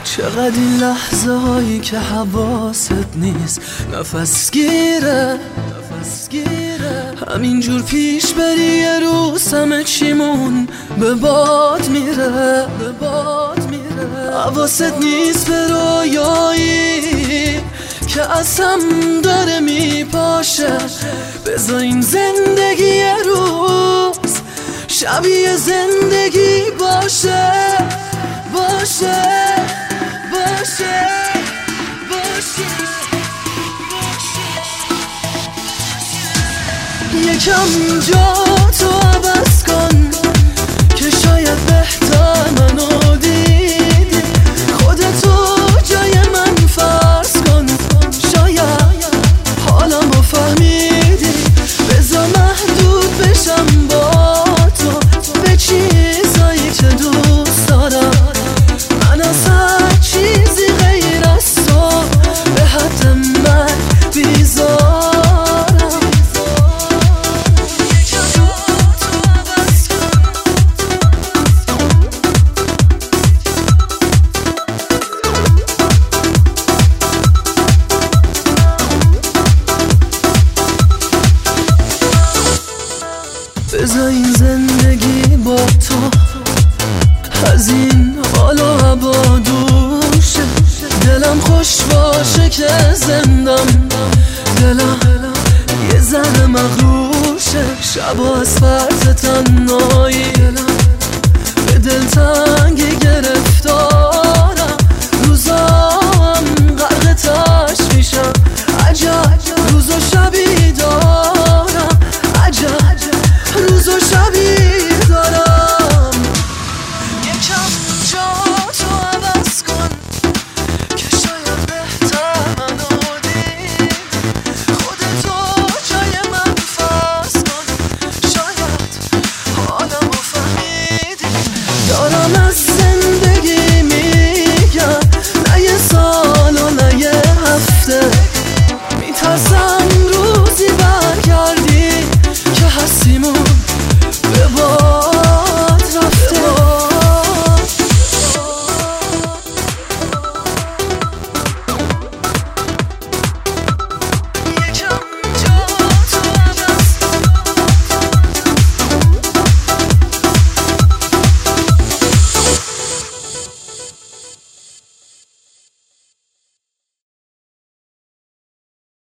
چقدر این لحظه هایی که حواست نیست نفس گیره همینجور پیش بری یه روز همه چیمون به باد میره حواست نیست به رویایی که از هم داره میپاشه بذار این زندگی یه روز شبیه زندگی باشه یکم جا